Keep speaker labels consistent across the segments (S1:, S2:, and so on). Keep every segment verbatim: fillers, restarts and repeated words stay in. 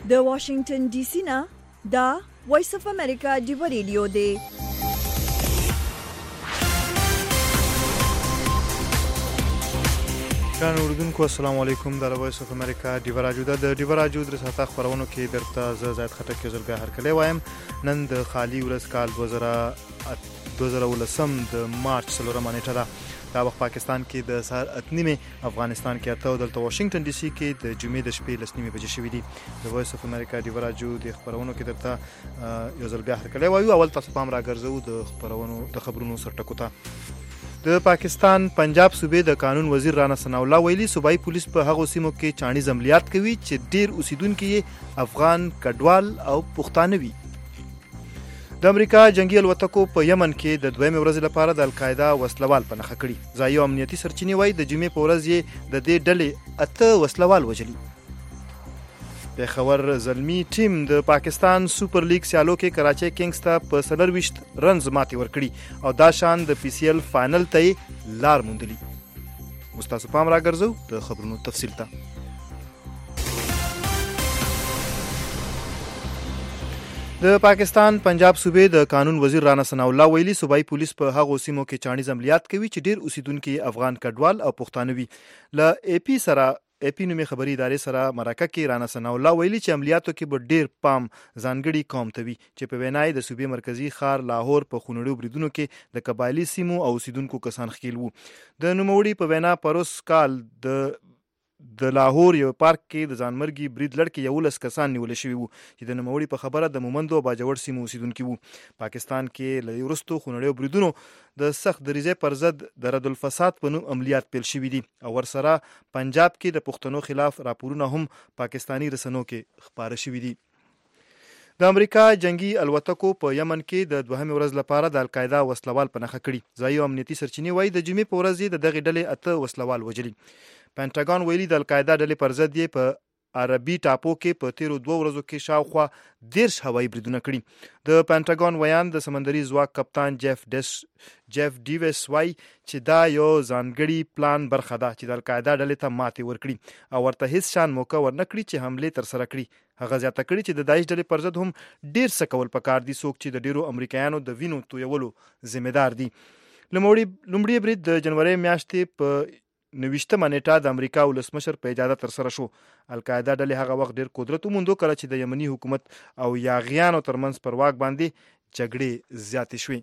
S1: د واشنگټن ډي سي نه دا وایس اف امریکا دی ریډیو دی.
S2: ګرانو اوریدونکو السلام علیکم. د وایس اف امریکا ډیو راډیو د ډیو راډیو د ساته خبرونو کې درته زه زید خټک یو ځل بیا هرکلی وایم. نن د خالی ورځ کال دوه زره ولسم د مارچ څلورمه نیټه ده. دا وخت پاکستان کې د سهار اته نیمې، افغانستان کې اته او دلته واشنگټن ډي سي کې د جمعې د شپې لس نیمې بجې شوي دي. د وایس اف امریکا ډیو راډیو د خبرونو کې درته یو ځل بیا هرکلی وایو. اول تاسو پام راګرځو د خبرونو د خبرونو سرټکو ته. د پاکستان پنجاب صوبې د قانون وزیر رانا ثناء الله ویلي صوبایي پولیس په هغو سیمو کې چاڼیز عملیات کوي چې ډیر اوسیدونکي یې افغان کډوال او پښتانه وي. د امریکا جنگي الوتکو په یمن کې د دویمې ورځې لپاره د القاعده وسلوال په نښه کړي. ځایي امنیتي سرچینې وایي د جمعې په ورځ یې د دې ډلې اته وسلوال وژلي. پیښور زلمی ټیم د پاکستان سوپر لیګ سیالو کې کراچۍ کنگز ته په څلرویشت رنز ماتې ورکړي او دا شان د پی سی ایل فائنل ته لار موندلی. اوس تاسو پام راګرځو د خبرونو تفصیل ته. د پاکستان پنجاب صوبې د قانون وزیر رانا ثناء الله ویلي صوبایي پولیس په هغو سیمو کې چاڼیز عملیات کوي چې ډیر اوسیدونکي افغان کډوال او پښتانه وي. له ای پی سره ای پی نومي خبري ادارې سره مرکه کې رانا ثناء الله ویلي چې عملیاتو کې به ډیر پام ځانګړي قوم ته وي چې په وینای د صوبې مرکزی ښار لاهور په خونړیو بریدونو کې د قبایلي سیمو او اوسیدونکو کسان ښکیل وو. د نوموړي په وینا پروس کال د د لاهور یو پارک کې د ځانمرګي برید لړ کې یولس کسان نیول شوي وو چې د نوموړي په خبره د مومندو او باجوړ سیمو اوسیدونکي وو. پاکستان کې له دې وروستو خونړیو بریدونو د سخت دریځۍ پر ضد د رد الفساد په نوم عملیات پیل شوي دي او ورسره پنجاب کې د پښتنو خلاف راپورونه هم پاکستانی رسنیو کې خپاره شوي دي. د امریکا جنگي الوتکو په یمن کې د دوهمې ورځ لپاره د القاعده وسلوال په نښه کړي. ځایي امنیتي سرچینې وایي د جمعې په ورځ د دغې ډلې اته وسلوال وژلي. پینټاګون ویلي د القاعده ډلې پر ضد یې په عربي ټاپو کې په تیرو دوه ورځو کې شاوخوا دیرش هوایي بریدونه کړي. د پینټاګون ویان د سمندري ځواک کپتان جیف ډیس جیف ډیویس وایي چې دا یو ځانګړي پلان برخه ده چې د القاعده ډلې ته ماتې ورکړي او ورته هیڅ شان موقع ورنکړي چې حملې ترسره کړي. هغه زیاته کړي چې د داعش ډلې پر ضد هم ډیر څه کول پکار دي څوک چې د ډیرو امریکایانو د وینو تویولو ذمہدار دي. لومړی برید د جنوري میاشتې په نویشتمه نیټه د امریکا ولسمشر په اجازه ترسره شو. القاعده ډلې هغه وخت ډیر قدرت وموندو کله چې د یمني حکومت او یاغیانو ترمنځ پر واک باندې جګړې زیاتې شوې.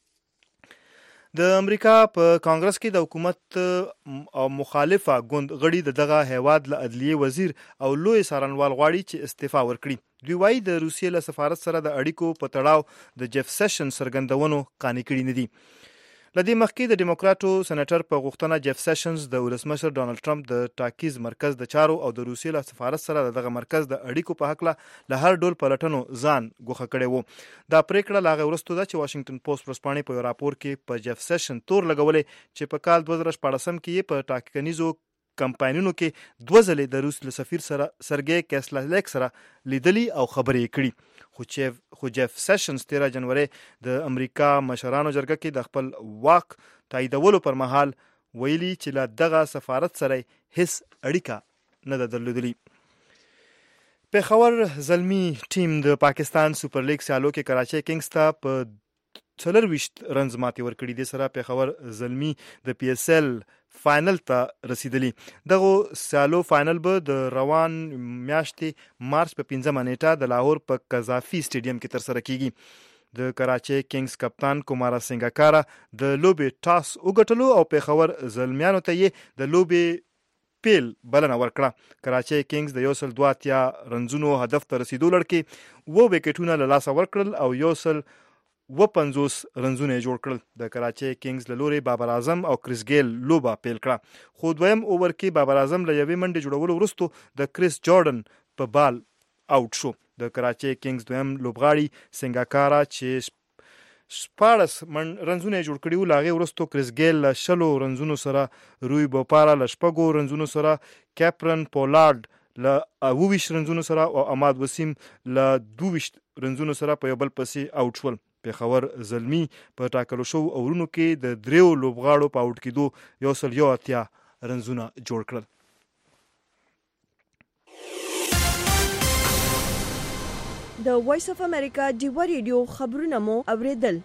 S2: د امریکا په کانګرس کې د حکومت او مخالفه ګوند غړي د دغه هیواد له عدلیې وزیر او لوی څارنوال غواړي چې استعفا ورکړي. دوی وایي د روسیې له سفارت سره د اړیکو په تړاو د جیف سیشن څرګندونو قانع کړي نه دي. لدې مخکې د ډیموکراټو سېنیټر په غوښتنه جیف سیشنز د ولسمشر ډانلډ ټرمپ د ټاکیز مرکز د چارو او د روسیې له سفارت سره دغه مرکز د اړیکو په هکله له هر ډول پلټنو ځان ګوښه کړی وو. دا پریکړه له هغې وروسته ده چې واشنګټن پوسټ ورځپاڼې په یو راپور کې په جیف سیشن تور لګولی چې په کال دوه زره شپاړسم کې یې په ټاکنیزو کمپاینونو کې دوه ځلې د روس له سفیر سره سرګی کیسلالیک سره لیدلي او خبرې یې کړي. خو جیف سیشنز تیرا جنوري د امریکا مشرانو جرګه کې د خپل واک تاییدولو پر مهال ویلي چې له دغه سفارت سره هیڅ اړیکه نه ده درلودلې. پیښور زلمی ټیم د پاکستان سوپر لیګ سیالو کې کراچۍ کنگز ته په څلرویشت رنز ماتې ورکړي. دې سره پیښور زلمی د پی ایس ایل فائنل ته رسیدلی. دغه سیالو فائنل به د روان میاشتې مارچ په پنځمه نیټه د لاهور په قذافي سټیډیم کې ترسره کیږي. د کراچۍ کنگز کپتان کومارا سنگاکارا د لوبې ټاس وګټلو او پیښور زلمیانو ته یې د لوبې پیل بلنه ورکړه. کراچۍ کنگز د یو سل دوه اتیا رنزونو هدف ته رسیدو لړ کې اووه وکټونه له لاسه ورکړل او یو سل و پنځوس رنزونه جوړ کړل. د کراچۍ کنگز له لوري بابر اعظم او کریس ګیل لوبه پیل کړه خو دویم اوور کې بابر اعظم له یوې منډې جوړولو وروسته د کریس جارډن په بال آوټ شو. د کراچۍ کنگز دویم لوبغاړي سنگاکارا چې شپاړس رنزونه جوړ کړي وو له هغې وروسته کریس ګیل له شلو رنزونو سره، روی بوپارا له شپږو رنزونو سره، کیپرن پولارډ له اوه ویشت رنزونو سره او اماد وسیم له دوه ویشت رنزونو سره په یو بل پسې آوټ شول. پیښور زلمی په ټاکلو شوو اورونو کې د دریو لوبغاړو په آوټ کېدو یو سل یو اتیا رنزونه جوړ کړل.
S1: د وایس اف امریکا ډیوا ریډیو خبرونه مو اوریدل.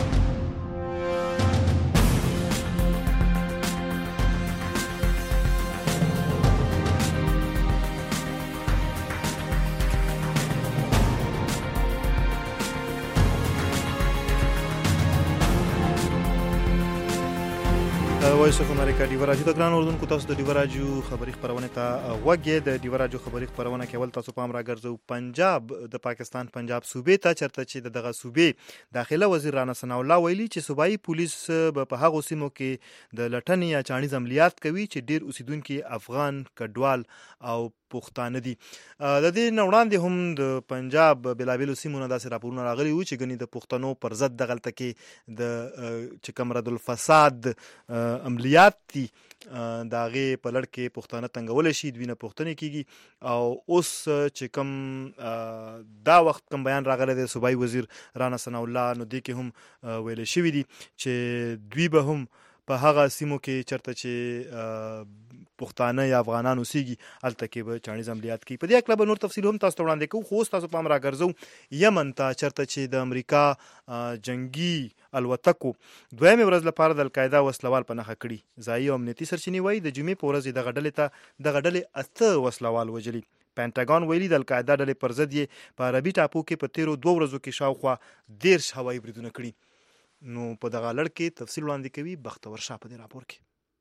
S2: وایس اف امریکا ډیوا راډیو د ګران اردوونکو تاسو د ډیوا راډیو خبري خبرونه ته وګورئ. د ډیوا راډیو خبري خبرونه کې ول تاسو پام راګرځو پنجاب د پاکستان پنجاب صوبې ته چرته چې دغه صوبې داخله وزیر رانا ثناء الله ویلي چې صوبایي پولیس په هغو سیمو کې د لټنې یا چاڼیز عملیات کوي چې ډیر اوسیدونکو افغان کډوال او پښتانه دي. د دې نوړاندې هم د پنجاب بلابلو سیمونو داسې راپورونه راغلي وو چې ګنې د پښتنو پر ضد دغلته کې د چې کوم رد الفساد عملیات دي د هغې په لړ کې پښتانه تنګولی شي، دوی نه پوښتنې کېږي. او اوس چې کوم دا وخت کوم بیان راغلی دی صوبایي وزیر رانا ثناء الله، نو دې کې هم ویلی شوي دي چې دوی به هم په هغه سیمو کې چرته چې پښتانه یا افغانان اوسېږي هلته کې به چاڼیز عملیات کوي. په دې هکله به نور تفصیل هم تاسو ته وړاندې کوو، خو اوس تاسو پام راګرځو یمن ته چرته چې د امریکا جنګي الوتکو دویمې ورځ لپاره د القاعده وسلوال په نښه کړي. ځایي او امنیتي سرچینې وایي د جمعې په ورځ دغه ډلې ته دغه ډلې اته وسلوال وژلي. پینټاګان ویلي د القاعده ډلې پر ضد یې په عربي ټاپو کې په تیرو دوه ورځو کې شاوخوا دېرش هوایي بریدونه کړي. نو په دغه لړ کې تفصیل وړاندې کوي بختور شاه په دې راپور کې.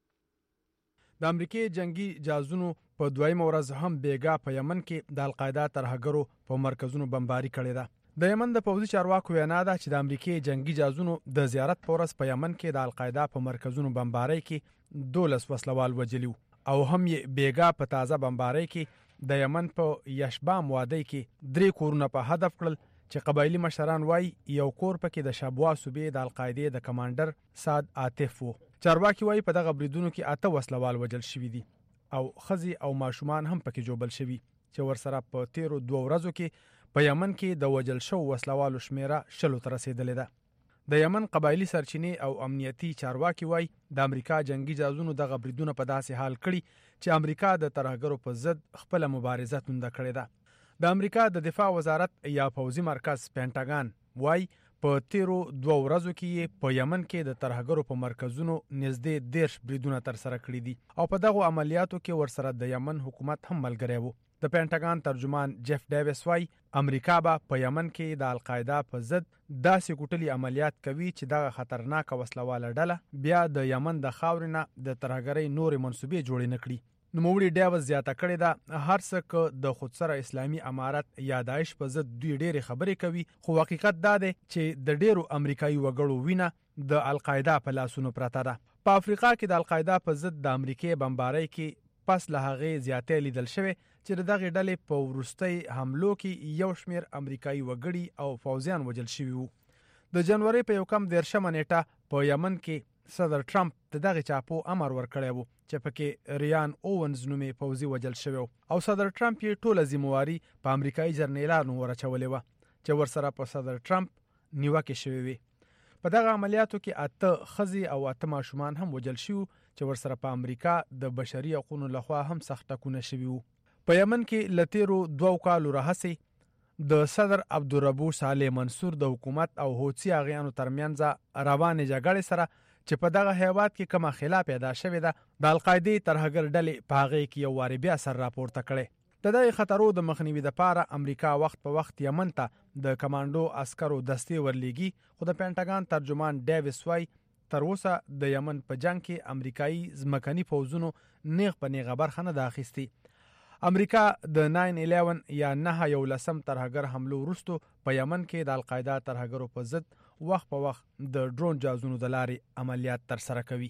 S3: د امریکای جنگي جهازونو په دویمه ورځ هم بیګا په یمن کې د القاعده ترهګرو په مرکزونو بمباري کړې ده. د یمن د پوځي چارواکو وینا ده چې د امریکای جنگي جهازونو د زیارت په ورځ په یمن کې د القاعده په مرکزونو بمباري کې دولس وسلوال وجلي او هم یې بیګا په تازه بمباري کې د یمن په یشبام وادي کې درې کورونه په هدف کړل چې قبایلی مشران وای یو کور پکې د شابوا صوبې د القاعده د کمانډر سعد عاطف وو. چارواکي وای په دغه بریدونو کې اته وسلوال وجل شوي دي او خزي او ماشومان هم پکې جوبل شوي چې ورسره په تیرو دوه ورځو کې په یمن کې د وجل شو وسلوالو شمیره شلو ته رسیدلې ده. د یمن قبایلی سرچینې او امنیتي چارواکي وای د امریکا جنگي جهازونو دغه بریدونه په داسې حال کړي چې امریکا د ترهګرو په ضد خپل مبارزه تونده کړې ده. د امریکا د دفاع وزارت یا پوځي مرکز پینټاګان وای په تیرو دوه ورځو کې په یمن کې د ترهګرو په مرکزونو نږدې دېرش بریدونه ترسره کړي دي او په دغو عملیاتو کې ورسره د یمن حکومت هم ملګری وو. د پینټاګان ترجمان جیف ډیویس وای امریکا به په یمن کې د القاعده په ضد داسې کوټلي عملیات کوي چې دغه خطرناکه وسلواله ډله بیا د یمن د خاورې نه د ترهګرۍ نورې منصوبې جوړې نه کړي. نوموړي ډیویس زیاته کړې ده هر څه که د خودسره اسلامي امارت یا داعش په ضد دوی ډېرې خبرې کوي، خو حقیقت دا دی چې د ډېرو امریکایي وګړو وینه د القاعده په لاسونو پرته ده. په افریقا کې د القاعده په ضد د امریکای بمبارۍ کې پس له هغې زیاتې لیدل شوې چې د دغې ډلې په وروستۍ حملو کې یو شمېر امریکایي وګړي او پوځیان وژل شوي وو. د جنورۍ په یو کم دېرشمه نیټه په یمن کې صدر ټرمپ د دغې چاپو امر ورکړی وو چې پکې ریان اوونز نومې پوځي وژل شوی او صدر ټرمپ یې ټوله ذمواري په امریکایي جرنیلانو ورچولې وه چې ورسره په صدر ټرمپ نیوکې شوې وې. په دغه عملیاتو کې اته ښځې او اته ماشومان هم وژل شوي چې ورسره په امریکا د بشري حقونو لخوا هم سخت ټکونه شوي وو. په یمن کې له تیرو دوو کالو راهیسې د صدر عبدالربو صالح منصور د حکومت او حوثي اغیانو ترمنځ روانې جګړې سره چې په دغه هیواد کې کومه خلا پیدا شوې ده د القاعدې ترهګر ډلې په هغې کې یو وارې بیا سر راپورته کړی. د دغې خطرو د مخنیوي دپاره امریکا وخت په وخت یمن ته د کمانډو عسکرو دستې ورلیږي، خو د پینټاګان ترجمان ډیویس وای تر اوسه د یمن په جنگ کې امریکایي ځمکني پوځونو نیغ په نیغه برخه نه ده اخیستې. امریکا د ناین الیون یا نهه یولسم ترهګر حملو وروستو په یمن کې د القاعده ترهګرو په ضد وخت په وخت د ډرون جهازونو د لارې عملیات ترسره کوي.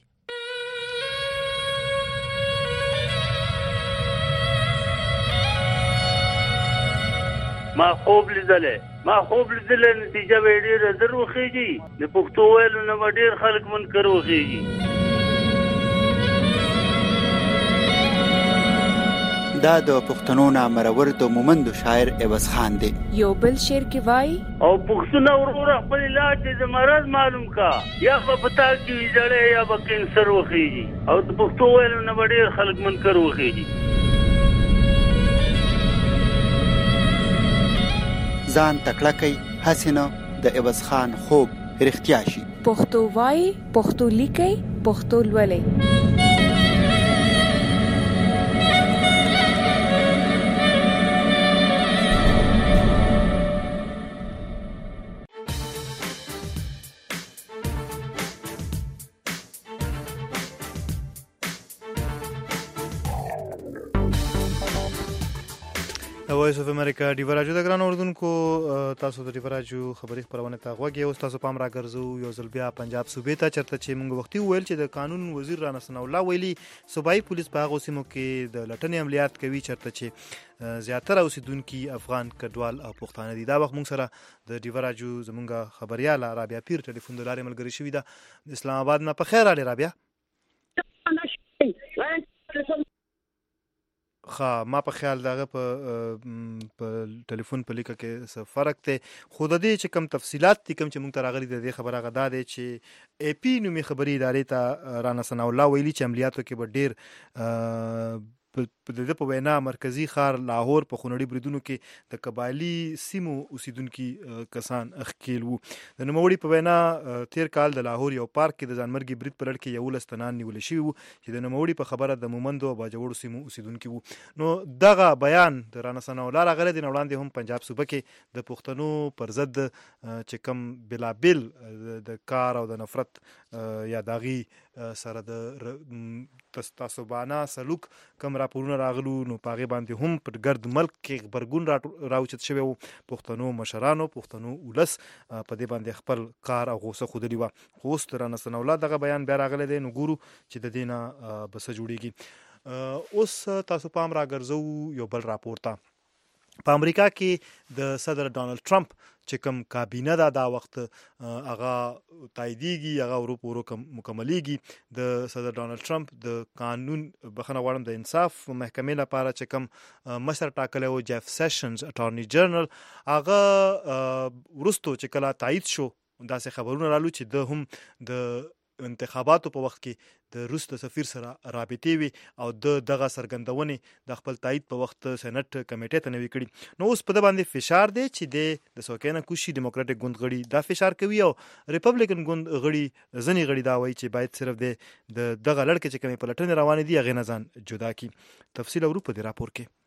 S4: ما خوب لیدلې ما خوب لیدلې نتیجه به ډېره زر وخېږي، د پښتو ویلو نه به ډېر خلک منکر وخېږي.
S5: دا د پښتنو نامرور د مومندو شاعر عوض خان دی.
S6: یو بل شعر کې وای
S4: او پښتون وروره خپل علاج د مرض معلوم کا، یا په پتا کې ویځړې یا به کینسر وخېږي او د پښتو ویلو نه به ډېر خلک منکر وخېږي.
S5: ځان تکړه کړئ، هسې نه د عوض خان خوب رښتیا شي.
S6: پښتو وایي، پښتو لیکئ، پښتو لولئ.
S2: وایس اف امریکا ډیو راجو د ګران اوردونکو تاسو د ډیو راجو خبري خبرونه ته غوږی او تاسو پام را ګرځو یو ځل بیا پنجاب صوبې ته چرته چې موږ وختي ویل چې د قانون وزیر رانا ثنا الله ویلي صوبایي پولیس په هغه سیمو کې د لټنې عملیات کوي چرته چې زیاتره اوسیدونکو افغان کډوال او پښتانه دي. دا وخت موږ سره د ډیو راجو زمونږ خبريال رابعه پیر ټلیفون د لارې ملګری شوې ده اسلام آباد نه. په خیر علي رابعه. خا ما په خیال داغه په ټلیفون په لیکه کې څه فرق ته خود دې چې کم تفصيلات دي کم چې موږ ته راغلي د دې خبره غدا دي چې اي پی نومي خبري ادارې ته رانا ثنا الله ویلي چې عملیاتو کې به ډېر په د په وینا مرکزی ښار لاهور په خونړي بریدونو کې د قبایلی سیمو اوسیدونکو کسان اخکیل وو. د نوموړي په وینا تیر کال د لاهور یو پارک کې د ځانمرګي برید پر لړ کې یو لستنان نیول شوی وو چې د نوموړي په خبره د مومندو او باجوړو سیمو اوسیدونکو وو. نو دغه بیان د رانا ثنا الله راغلی د وړاندې هم پنجاب صوبه کې د پښتنو پر ضد چې کم بلابل د کار او د نفرت یا داغي سره د تعصبانه سلوک کم راپورونه راغلو نو پاغه باندې هم پر ګرد ملک کې خبرګون راوچت شوی وو. پښتنو مشرانو پښتنو ولس په دې باندې خپل کار او غوسه خودلی و. خو رانا ثنا الله دغه بیان بیا راغلی دی نو ګورو چې د دینه بس جوړیږي. اوس تاسو پام را ګرځو یو بل راپور ته. په امریکا کې د صدر ډانلډ ټرمپ چې کوم کابینه دا دا وخت هغه تاییدیږي هغه ورو ورو مکملېږي. د صدر ډانلډ ټرمپ د قانون بخنه غواړم د انصاف محکمې لپاره چې کوم مشر ټاکلی و جیف سیشنز اټارنی جنرال هغه وروستو چې کله تایید شو داسې خبرونه رالو چې د هم د انتخاباتو په وخت کې د روس د سفیر سره رابطې وي او د دغه سرګندونې د خپل تایید په وخت سېنات کمیټې ته نوي کړي. نو اوس په د باندې فشار دی چې د سوکینه کوشي ډیموکراټک ګوند غړي دا فشار کوي او ریپبلیکن ګوند غړي ځنی غړي دا وایي چې باید صرف د دغه لړ کې چې کومې پلټنې روانې دي هغه نه ځان جدا کی. تفصیل اورو په دې راپور کې.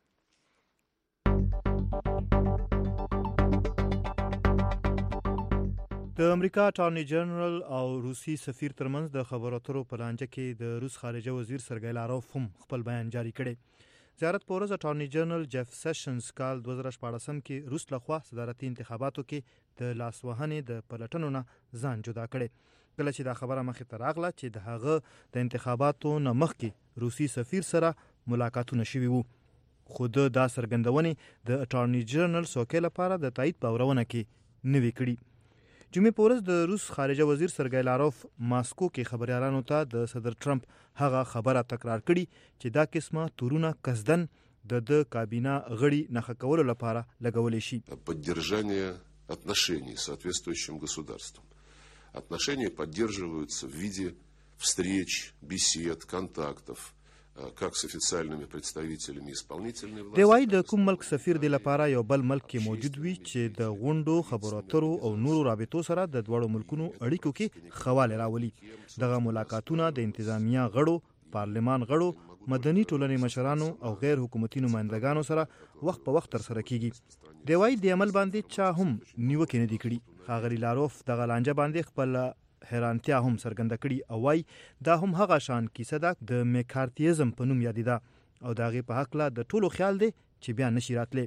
S2: د امریکا اټارنی جنرال او روسي سفیر ترمنځ د خبرو اترو په لانجه کې د روس خارجه وزیر سرګی لاروف هم خپل بیان جاری کړی. زیارت پورز اټارنی جنرال جیف سیشنز کال دوه زره شپاړسم کې روس لخوا صدارتي انتخاباتو کې د لاسوهنې د پلټنو نه ځان جدا کړي. کله چې دا خبره مخې ته راغله چې د هغه د انتخاباتو نه مخکې روسي سفیر سره ملاقاتونه شوي وو خو د دا سرګندونې د اټارنی جنرال څوکۍ لپاره د تایید په اورونه کې نوي کړي. جمعې پورز د روس خارجه وزیر سرګی لاروف ماسکو کې خبريالانو ته د صدر ټرمپ هغه خبره تکرار کړي چې دا قسمه تورونه قصدن د د کابینه غړي نخښه کولو لپاره لګولې شي.
S7: Поддержание отношений с соответствующим государством. Отношения поддерживаются в виде встреч, бесед, контактов, как с официальными представителями исполнительной власти.
S2: دی وايي د کوم ملک سفیر دی لپاره یو بل ملک کې موجود وي چې د غونډو خبرو اترو او نورو رابطو سره د دوړو ملکونو اړیکو کې خواله راولي. دغه ملاقاتونه د انتظامیه غړو، پارلمان غړو، مدني ټولنې مشرانو او غیر حکومتي نمائندګانو سره وخت په وخت تر سره کیږي. دی وايي د عمل باندې چا هم نیوکه نه دی کړی. ښاغلي لاروف دغه لانجه باندې خپل حیرانتیا هم څرګنده کړي او وايي دا هم هغه شان کیسه ده د میکارتیزم په نوم یادېده او د هغې په هکله د ټولو خیال دی چې بیا نشي راتلی.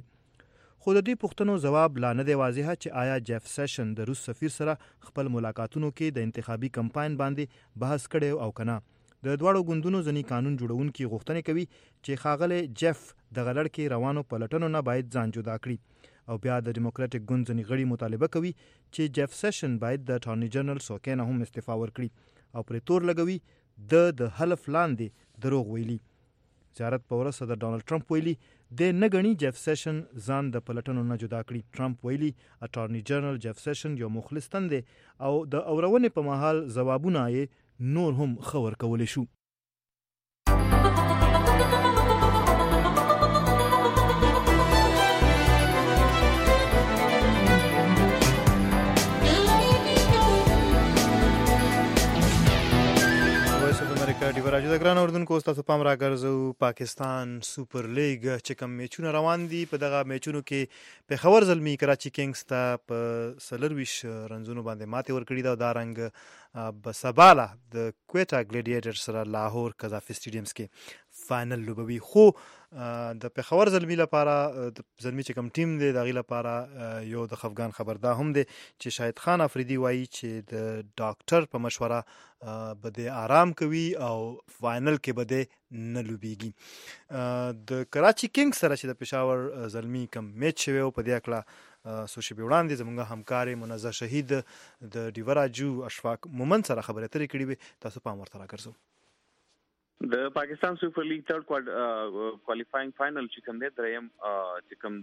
S2: خو د دې پوښتنو ځواب لا نه دی واضحه چې آیا جیف سیشن د روس سفیر سره خپل ملاقاتونو کې د انتخابي کمپاین باندې بحث کړی او کنه. د دواړو ګوندونو ځینې قانون جوړونکي غوښتنې کوي چې ښاغلی جیف دغه لړ کې روانو پلټنو نه باید ځان جدا کړي او بیا د ډیموکراټک ګوند ځینې غړي مطالبه کوي چې جیف سیشن باید د اټارنی جنرال څوکۍ نه هم استعفا ورکړي او پرې تور لګوي د د حلف لاندې دروغ ویلي. زیارت په ورځ صدر ډانلډ ټرمپ ویلي د نه ګڼي جیف سیشن ځان د پلټنو نه جدا کړي. ټرمپ ویلي اټارنی جنرال جیف سیشن یو مخلص تن دی او د اورونې په مهال ځوابونه یې نور هم ښه ورکولی شو. د ګران اردوونکو تاسو پام راګرځو پاکستان سوپر لیګ چې کوم میچونه روان دي په دغه میچونو کې پېښور زلمي کراچي کینګز ته په څلرویشت رنزونو باندې ماتې ورکړې ده او دا رنګ به سبا د کویټا ګلیډیټر سره لاهور قذافي سټیډیمز کې فاینل لوبوي. خو د پېښور زلمي لپاره د زلمي چې کوم ټیم دی د هغې لپاره یو د خفګان خبر دا هم دی چې شاهد خان افریدي وایي چې د ډاکټر په مشوره به د آرام کوي او فاینل کې به د نه لوبیږي. د کراچي کینګز سره چې د پېښور زلمي کوم میچ شوی و په دې هکله څو شېبې وړاندې زموږ همکار منزه شهید د ډیوراجو اشفاق مومند سره خبرې اترې کړې وې. تاسو پام ورته راګرځو.
S8: د پاکستان سوپر لیګ تھرد کوالیفاینګ فائنل چې کوم دی دریم چې کوم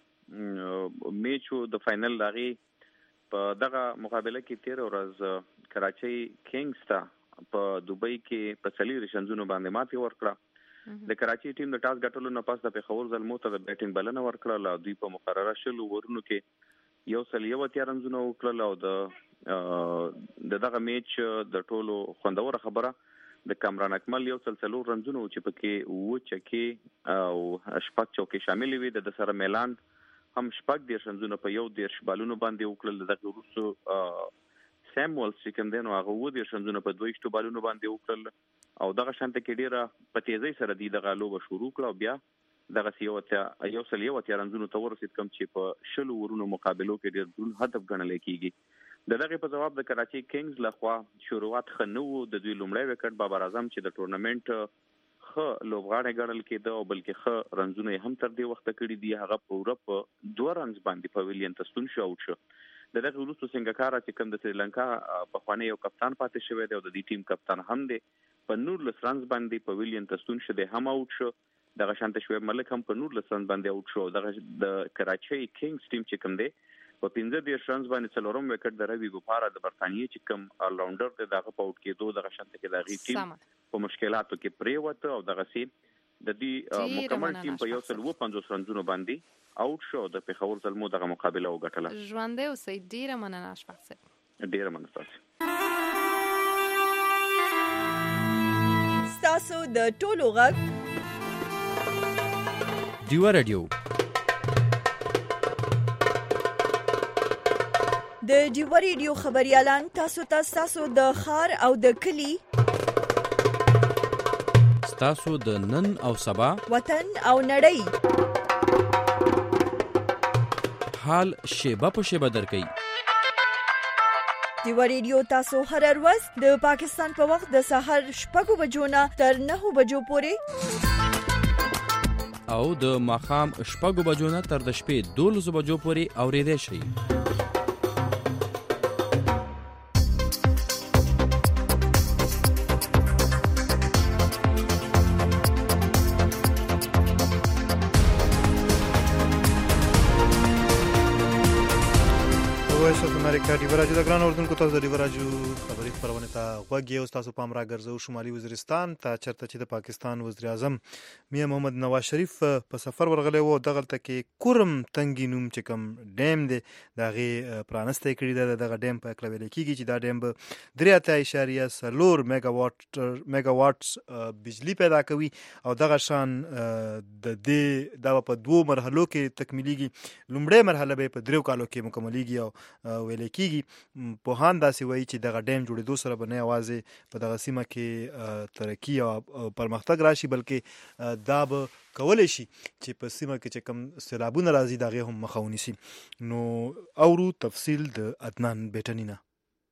S8: د میچ د فائنل لاغي په دغه مقابله کې تیر ورځ کراچي کینګز ته په دوبۍ کې په څلور شنځونو باندې ماتې ورکړه. د کراچي ټیم د ټاس ګټلو نه پس د پېښور زلمو ته د بیټینګ بلنه ورکړه. دوی په مقرره شلو ورونو کې یو سل یو اتیا رنزونه وکړل او د دغه میچ د ټولو خوندور خبره د کامران اکمل یو سلسلو رنزونه چې پکې و چکي او شپږ چوکي شامل وي. د سره میلاند هم شپږ دېرش رنزونه په یو دېرش بالونو باندې وکړل. دغه وروسته سیمویلز چې کوم دی نو هغه اووه دېرش رنزونه په دوه ویشتو بالونو باندې وکړل او دغه شانته کې ډېره په تیزۍ سره دی دغه لوبه شروع کړه او بیا دغه یو اتیا یو سل یو اتیا رنزونو ته ورسېد کوم چې په شلو ورونو مقابلو کې ډېر دروند هدف ګڼل کېږي. د دغه په جواب د کراچي کینګز لخوا شروعات خنو د دوی لومړی وکټ بابر اعظم چې د ټورنمنت خ لوبغاړی ګڼل کېده او بلکې خ رنزونه هم تر دې وخت کړي دي. هغه په اورپ دوه رنز باندې پویلین ته ستون شو او شو. د دغه وروسته سنگاکارا چې کوم د سریلانکا په خوانې یو کپتان پاتې شوی دی او د دې ټیم کپتان هم دی په نورلس رنز باندې پویلین ته ستون شو دی هم اوټ شو. دغه شانته شوی ملک هم په نورلس رنز باندې اوټ شو. دغه د کراچي کینګز ټیم چې کوم دی په پنځه دېرش رنز باندې څلورم وکټ د روي ګوپارا د برتانیې چې کوم آل راونډر دی دغه په اوټ کېدو دغه شانته کې دغه ټیم په مشکلاتو کې پریوته او دغه سي د دې مکمل ټیم په یو سل و پنځوس رنزونو باندې اوټ شو. د پېښور زلمو دغه مقابله وګټله.
S9: ژوندې اوسئ. ډېره مننه اشفاق صاحب.
S8: ډېره مننه تاسو.
S1: ستاسو د ټولو غږ
S10: ډیوا رادیو
S1: د ډیوا رادیو خبريالان تاسو ته تاسو د خار او د کلی
S10: تاسو د نن او سبا
S1: وطن او نړۍ
S10: حال شیبه په شیبه درکې.
S1: ډیوا رادیو تاسو هر ورځ د پاکستان په وخت د سحر شپږ بجو نه تر نهه بجو پورې
S10: او د ماښام شپږ بجو نه تر د شپې دولس بجو پورې اورېدای شئ.
S2: ډیوراجو د ګران اردوونکو تاسو د ډیوراجو خبري خبرونه ته غوږ یې تاسو پام راګرځو شمالي وزیرستان ته چرته چې د پاکستان وزیر اعظم میا محمد نواز شریف په سفر ورغلی و. دغه کې کورم تنګي نوم چې کوم ډیم دی دغه پرانسته کړی دی. دغه ډیم په کلویل کېږي چې دا ډیم به درې اتیا اشاریه څلور میگا واټ میگا واټس بجلی پیدا کوي او دغه شان د دې دا په دوه مرحلو کې تکمیلېږي. لومړی مرحله به په دریو کالو کې مکملېږي او ویل کېږي. پوهان داسې وایي چې دغه ډیم جوړېدو سره به نه یوازې په دغه سیمه کې ترقي او پرمختګ راشي بلکې دا به کولی شي چې په سیمه کې چې کوم سیلابونه راځي د هغې هم مخه ونیسي. نو اورو تفصیل د عدنان بیټني نه.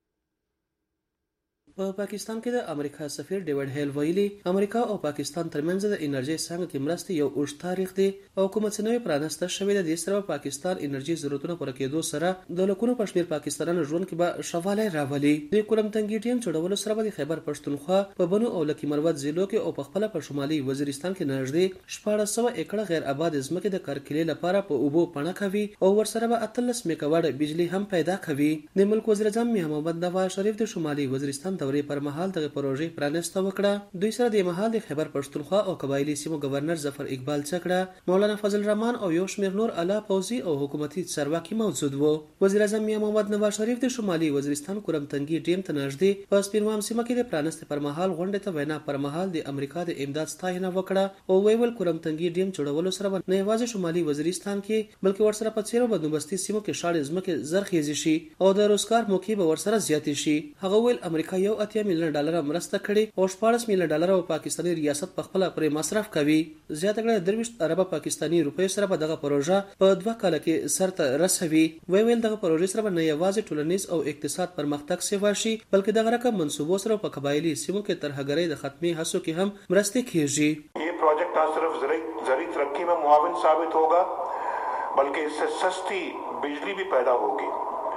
S11: په پاکستان کې د امریکا سفیر ډیوډ هیل ویلي امریکا او پاکستان ترمنځ د انرژي څنګه کې مرستې یو اوږد تاریخ دی او کوم څه نوې پرانسته شوې ده د سره پاکستان انرژي ضرورتونو پوره کېدو سره د لکونو پښمیر پاکستانانو ژوند کې به شواله راولي. د کولم تنګي ټیم جوړولو سره به خیبر پښتونخوا په بنو او لکی مروت ضلعو کې او په خپل په شمالي وزیرستان کې نږدې شپږ سوه ایکړه غیر آباد ځمکې د کارکلې لپاره په اوبو پڼه کوي او ورسره به اتلس میگاواټ بجلی هم پیدا کوي. د ملک وزیر اعظم محمد نواز شریف د شمالي وزیرستان دورې پر مهال دغه پروژې پرانسته وکړه. دوی سره د مهال د خیبر پښتونخوا او قبایلی سیمو گورنر ظفر اقبال څکړه، مولانا فضل الرحمن او یو شمېر نور اعلی پوځي او حکومتي چارواکي موجود وو. وزیر اعظم میاں محمد نواز شریف د شمالي وزیرستان کورمتنګي ډیم ته نږدې په سپینوام سیمه کې د پرانستې پر مهال غونډې ته وینا پر مهال د امریکا د امداد ستاینه وکړه او ویل کورمتنګي ډیم جوړولو سره نه یوازې شمالي وزیرستان کې بلکې ورسره په څیرو بندوبستي سیمو کې شاړې ځمکې زرخیزې شي او د روزګار موقع به ورسره زیاتې شي. هغه ویل امریکا یو اتیا میلیون ډالر مرسته کړې او شپاړس میلیون ډالر او پاکستاني ریاست په خپل پرې مصرف کوي. زیاته کړه درویشت اربه پاکستاني روپیو سره به دغه پروژه په دوه کال کې سرته رسوي. ویل دغه پروژې سره نه یوازې ټولنیز او اقتصاد پرمختګ سیوا شي بلکې دغه رقم منصوبو سره په قبایلی سیمو کې ترهګرۍ د ختمي هڅو کې هم مرستې کیږي.
S12: یہ پروجیکٹ نہ صرف زرعی ترقی میں معاون ثابت ہوگا بلکہ اس سے سستی بجلی بھی پیدا ہوگی،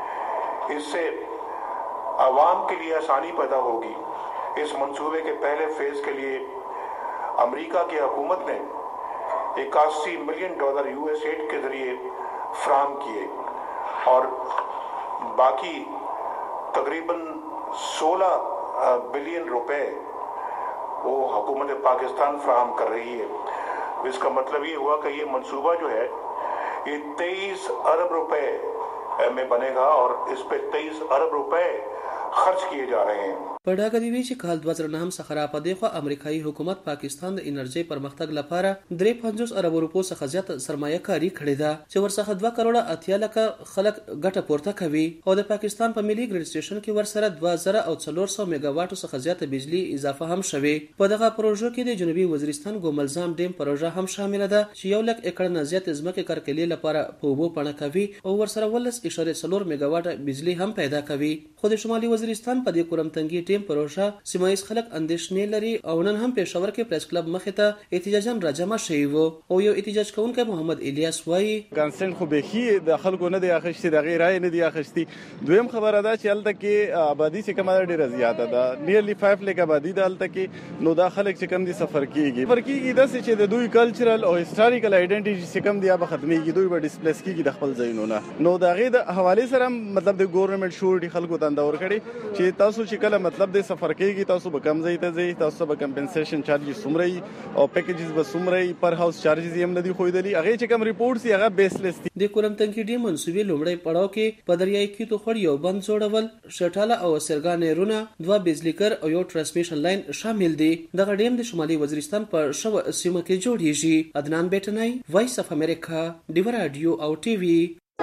S12: اس سے عوام کے لیے آسانی پیدا ہوگی. اس منصوبے کے پہلے فیز کے لیے امریکہ کی حکومت نے اکاسی ملین ڈالر یو ایس ایڈ کے ذریعے فراہم کیے اور باقی تقریباً سولہ بلین روپے وہ حکومت پاکستان فراہم کر رہی ہے. اس کا مطلب یہ ہوا کہ یہ منصوبہ جو ہے یہ تیئیس ارب روپے میں بنے گا اور اس پہ تیئیس ارب روپے خرچ کیے جا رہے ہیں.
S11: په ډاګه دی وی چې کال دوه زره نهم څخه را پدې خو امریکایي حکومت پاکستان د انرژي پرمختګ لپاره درې پنځوس ارب روپو څخه زیات سرمایه کاری کړې ده چې ورڅخه دوه کروڑه اتیا لکه خلک ګټه پورته کوي او د پاکستان په ملي ګریډ سټیشن کې ورسره دوه زره او څلور سوه میگا واټو څخه زیات بجلی اضافه هم شوه. په دغه پروژه کې د جنوبي وزیرستان ګوملزام ډیم پروژه هم شامل ده چې یو لک ایکړ نه زیات ځمکې کرکلې لپاره په اوبو پڼه کوي او ورسره ولس اشاره څلور میگا واټ بجلی هم پیدا کوي. خو د شمالي وزیرستان په دې کورمتنګي ټیم پروژه سیمایي خلک اندېښنې لري او نن هم پېښور کې پریس کلب مخې ته احتجاجاً راجمع شوي وو او یو احتجاج کوونکی محمد الیاس وایي
S13: کانسنټ خو بیخي د خلکو نه دی اخیستي، د هغې رایې نه دی اخیستي. دویم خبره ده چې هلته کې آبادي چې کومه ده ډېره زیاته ده، نیرلی فایف لیک آبادي ده هلته کې. نو دا خلک چې کوم دي سفر کېږي سفر کېږي داسې چې د دوی کلچرل او هسټاریکل آیډنټیټي چې کوم دي هغه به ختمېږي، دوی به ډسپلیس کېږي د خپل ځایونو نه. نو د هغې د حوالې سره مطلب د ګورنمنټ شورټي خلکو ته انده ورکړې چې تاسو چې کله مطلب د سفر کېږي تاسو به کم ځای ته ځئ، تاسو به کمپنسیشن چارجز څومره وي او پیکیجز به څومره وي، پر هاوس چارجز یې هم نه دي ښودلي. هغې چې کوم ریپورټس دي هغه بیسلیس دي.
S11: د کورمتنګي ډیم منصوبې لومړی پړاو کې په دریایي کیتو خړ یو بند جوړول، شټاله او سرګا نهرونه، دوه بجلیکر او یو ټرانسمیشن لاین شامل دي. دغه ډیم د شمالي وزیرستان په شو سیمه کې جوړیږي. عدنان بیٹنای، وایس اف امریکا، ډیو رادیو او ټي وي.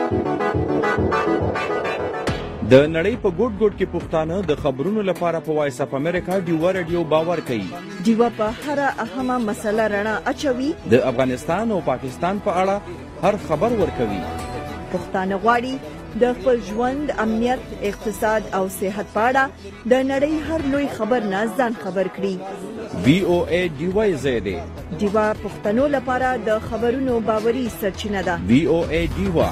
S14: د نړۍ په ګوټ ګوټ کې پښتانه د خبرونو لپاره په وایس اف امریکا ډیو رادیو باور کوي.
S1: ډیو په هر اهمه مسله رڼا اچوي.
S14: د افغانستان او پاکستان په اړه هر خبر ورکوي.
S1: پښتانه غواړي د خپل ژوند، امنیت، اقتصاد او صحت په اړه د نړۍ هر لوی خبر نه ځان خبر کړي.
S14: وی او ای ډیو زیاده
S1: ډیو پښتنو لپاره د خبرونو باوري سرچینه ده.
S14: وی او ای ډیو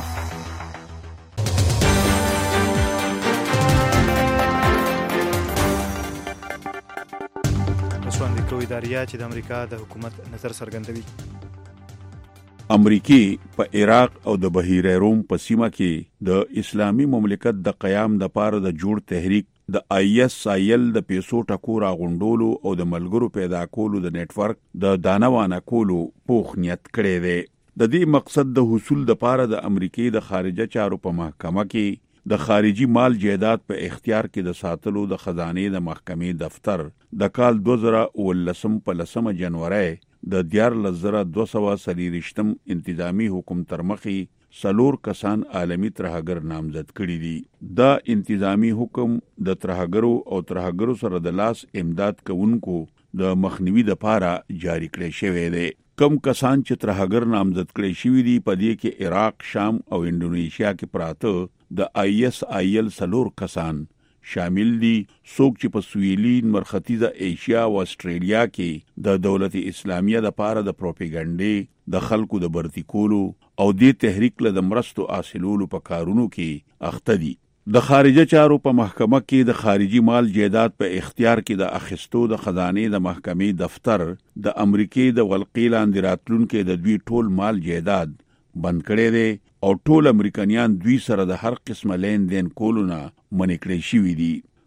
S2: اداریه چې د امریکا د حکومت نظر څرګندوي.
S15: امریکای په عراق او د بحیره روم په سیمه کې د اسلامي مملکت د قیام د پاره د جوړ تحریک د آی ایس آیل د پیسو ټکور غونډولو او د ملګرو پیدا کولو د نت ورک د دانوانه کولو پوخ نیت کړی دی. د دې مقصد د حصول د پاره د امریکای د خارجه چارو په محکمه کې د خارجي مال جایداد په اختیار کې د ساتلو د خزانه د محکمې دفتر د کال دوه زره ولسم په لسمه جنوري د دیارلس زره دوه سوه څلېرویشتم انتظامی حکم تر مخې سلور کسان عالمی ترهګر نامزد کړي دي. دا انتظامی حکم د ترهګرو او ترهګرو سره د لاس امداد کوونکو د مخنیوي د پاره جاری کړی شوی دی. کم کسان چې ترهګر نامزد کړي شوی دي په دې کې عراق، شام او انډونیشیا کې پراته د آی ایس آیل سلور کسان شامل دي. څوک چې په سویلي مرختیزه ایشیا او استرالیا کې د دولت اسلامیه د پاره د پروپاګاندا د خلکو د برتی کولو او د تحریک له مرستو حاصلولو په کارونو کې اخته دي. د خارجه چارو په محکمه کې د خارجي مال جایداد په اختیار کې د اخیستو د خزانه د محکمې دفتر د امریکای د ولقې لاندې راتلونکو د دوی ټول مال جایداد بند کړی دی او ټول امریکایان دوی سره د هر قسمه لین دین کولو نه منع کړی شوي دي.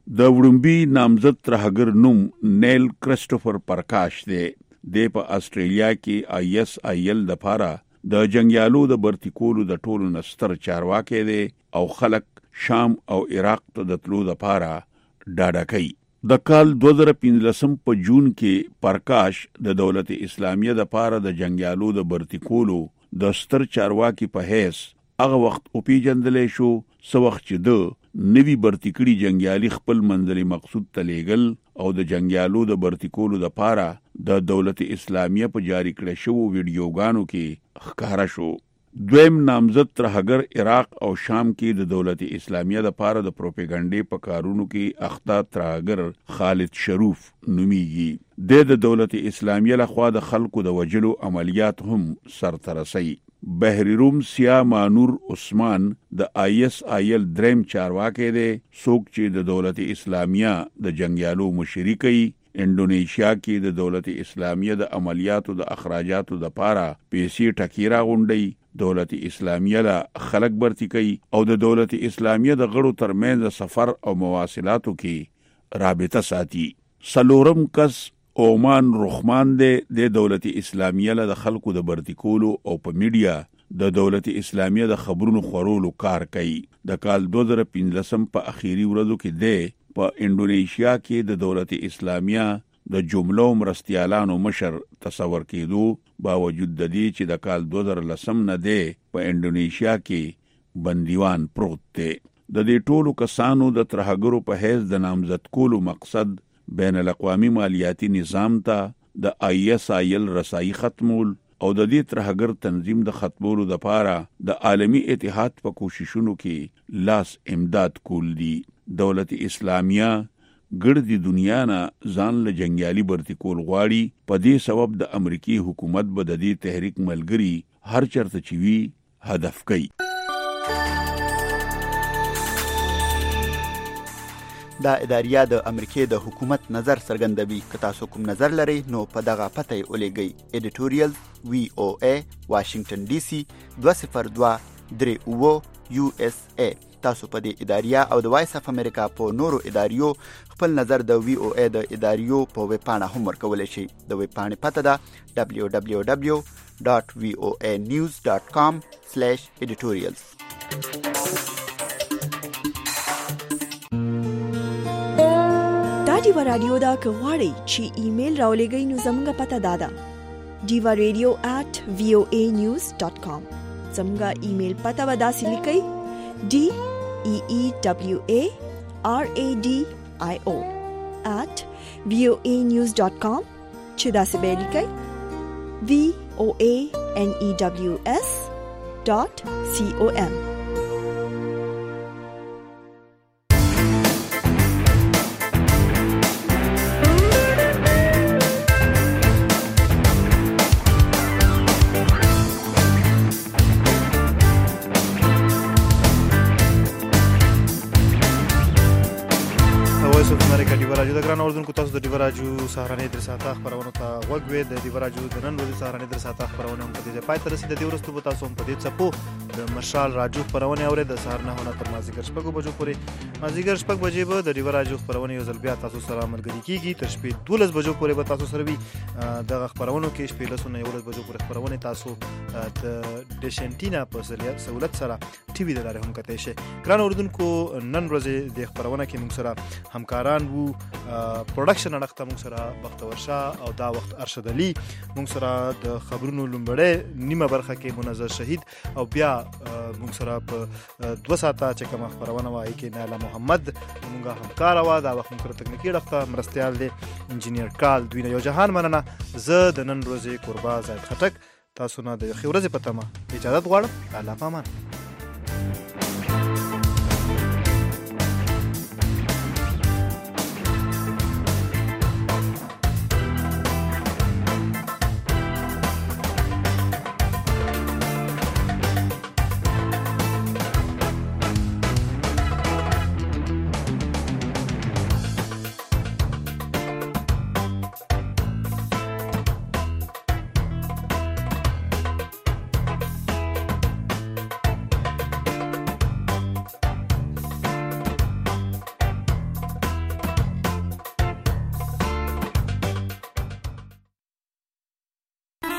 S15: د وړمبي نامزد ترهګر نوم نیل کرسټوفر پرکاش دی. د په استرالیا کې آی اس آی ال د پاره د جنگیالو د برتی کولو د ټولو نستر چارواکي دی او خلک شام او عراق ته د تلو د پاره ډاډه کوي. د کال دوه زره پنځلسم په جون کې پرکاش د دولت اسلامیه د پاره د جنگیالو د برتی کولو د ستر چارواکي په حیث هغه وخت او پیجندلې شو. سو وخت چې د نوی برتی کړي جنگیالي خپل منځلي مقصود ته لیږل او د جنگیالو د برتی کولو د پاره د دولت اسلامیه په جاری کړه شو ویډیوګانو کې ښکارا شو. دویم نامزد ترهګر عراق او شام کې د دولت اسلامیه د پاره د پروپاګاندا په کارونو کې اخته ترهګر خالد شروف نومیږي. د دولت اسلامیه لخوا د خلکو د وجلو عملیات هم سرترسي. بحری روم سیا مانور عثمان د آی اس آی ال دریم چارواکي دی څوک چې د دولت اسلامیه د جنگیالو مشري کوي. انډونیشیا کې د دولت اسلامیه د عملیاتو د اخراجاتو د پاره پیسې ټکیرا غونډي. دولت اسلامیه له خلک برتی کوي او د دولت اسلامیه د غړو ترمنځ سفر او مواصلاتو کې رابطه ساتي. سلورم کس اومان رحمان دی د دولت اسلامیه له د خلکو د برتی کولو او په میډیا د دولت اسلامیه د خبرونو خورولو کار کوي. د کال دوه زره پنځلسم په اخیری ورځو کې دی په انډونیشیا کې د دولت اسلامیه د جملو مرستیالانو مشر تصور کېدو باوجود د دې چې د کال دوه زره لسم نه دی په انډونیشیا کې بندیوان پروت دی. د دې ټولو کسانو د ترهګرو په حیث د نامزد کولو مقصد بین الاقوامی مالیاتی نظام ته د آی اس آی ال رسایي ختمول او د دې ترهګر تنظیم د ختمولو د پاره د عالمی اتحاد په کوششونو کې لاس امداد کول دي. دولت اسلامیه ګرځي دنیا نه ځان له جنگیالي برتی کول غواړي. په دې سبب د امریکای حکومت به د دې تحریک ملګری هر چرته چوي هدف کوي.
S5: دا اداریه د امریکای د حکومت نظر څرګندوي. که تاسو کوم نظر لرئ نو په دغه پته یې ولېږئ. ایډیټوریال وی او ای واشنگټن ډي سي دوه صفر دوه درې اوه یو اس ای. تاسو په دې اداریه او د وایس اف امریکا په نورو اداریو خپل نظر د وی او ای د اداریو په ویب پاڼه هم ورکولی شئ. د ویب پاڼې پته ده دبلیو دبلیو دبلیو ډاټ وی او ای نیوز ډاټ کام سلیش ایډیټوریالز.
S1: ډیوا رادیو دا که غواړئ چې ایمیل راولېږئ نو زموږ پته دا ده ډیوا ریډیو ایٹ وی او ای نیوز ډاټ کام. زموږ ایمیل پته به داسې لیکئ ډي ای ای ډبلیو ای آر ای ډي آی او ایٹ وی او ای نیوز ډاټ کام چې داسې به لیکئ وی او ای ان ای ډبلیو اس ډاټ سی او ام.
S2: د ګران اوردونکو تاسو د ډیوا راډیو سهارنۍ در ساعته خبرونه ته غوږ وې. د ډیوا راډیو د نن ورځې سهارنۍ در ساعته خبرونه هم په دې پای ته رسېدې. د دې وروسته به تاسو هم په دې څپو د مشال راډیو خبرونه اورئ. د سهار نهه نه تر مازدیګر شپږو بجو پورې مازدیګر شپږ بجې به د ډیوا راډیو خبرونه یو ځل بیا تاسو سره ملګري کېږي. تر شپې دولس بجو پورې به تاسو سره وي. دغه خبرونو کې شپې لسو نه یولس بجو پورې خبرونه تاسو د ډیش انټینا په سهولت سره ټي وي د لارې هم کتلی شئ. ګران اوردونکو نن ورځې د خبرونه کې موږ سره همکاران وو. پروډکشن اړخ ته موږ سره بختور شاه او دا وخت ارشد علي، موږ سره د خبرونو لومړی نیمه برخه کې منظر شهید، او بیا موږ سره په دوه ساعته چې کومه خبرونه وایي کې ناله محمد موږ همکار وه. دا وخت موږ سره تکنیکي اړخ ته مرستیال دی انجینیر کال. دوی نه یو جهان مننه. زه د نن ورځې کوربه زاید خټک تاسو نه د ښې ورځې په تمه اجازت غواړم. الله پامان.